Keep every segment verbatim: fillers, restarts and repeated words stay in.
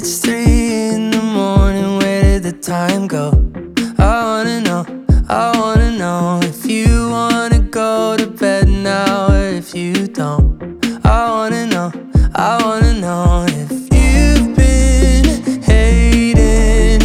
it's three in the morning, where did the time go? I wanna know, I wanna know if you wanna go to bed now or if you don't. I wanna know, I wanna know if you've been hating,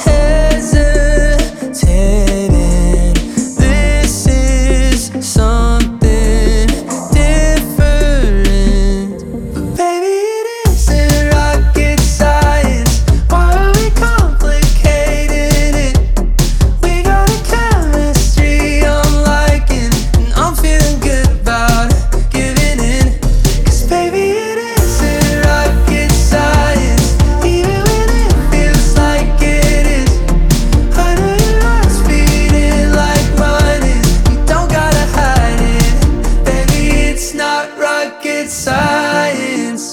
hesitating. This is something different. But baby, it isn't rocket science. Why are we complicating it? We got a chemistry I'm liking, and I'm feeling good about it, giving in. Cause baby, it isn't rocket science, even when it feels like it is. I know your heart's beating like mine is. You don't gotta hide it, baby, it's not rocket science.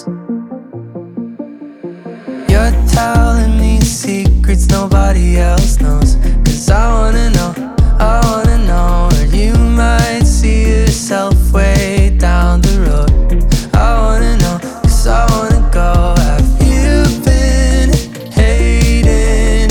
You're telling me secrets nobody else knows. Cause I wanna know, I wanna know where you might see yourself way down the road. I wanna know, cause I wanna go. Have you been hating,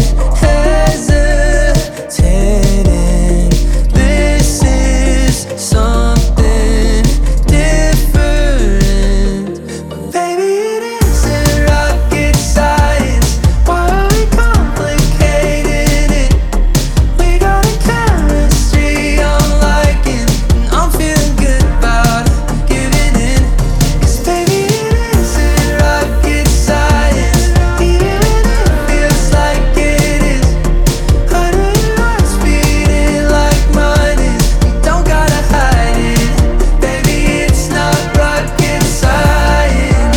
hesitating? This is something different. But baby, it isn't rocket science. Why are we complicating it? We got a chemistry I'm liking, and I'm feeling good about it, giving in. Cause baby, it isn't rocket science, even when it feels like it is. I know your heart's beating like mine is. You don't gotta hide it, baby, it's not rocket science.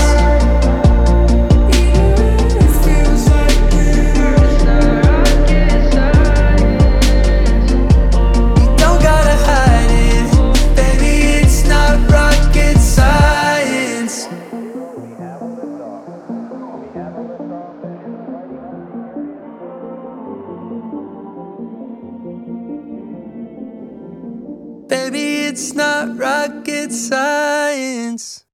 It feels like it is. You don't gotta hide it, baby, it's not rocket science. Baby, it's not rocket science.